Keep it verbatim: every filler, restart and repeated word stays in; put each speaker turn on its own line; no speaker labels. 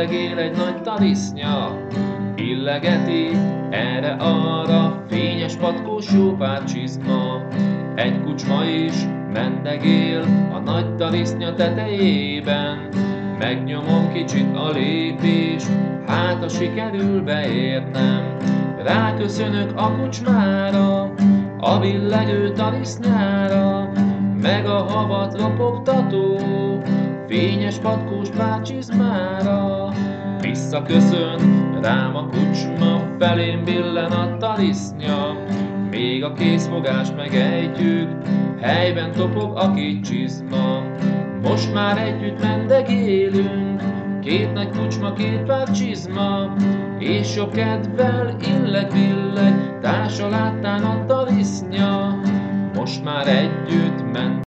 mendegél egy nagy talisznya, illegeti erre-arra fényes patkós jó pár csizma. Egy kucsma is mendegél a nagy talisznya tetejében, megnyomom kicsit a lépést, hát ha sikerül beérnem. Ráköszönök a kucsmára, a billegő talisznyára, meg a havat ropogtató fényes patkós pár csizmára. Visszaköszön rám a kucsma, felém billen a talisznya, még a készfogást megejtjük, helyben topog a két csizma. Most már együtt mendegélünk, két nagy kucsma, két pár csizma, és jobb kedvel illeg-billeg, társa láttán a talisznya. Most már együtt ment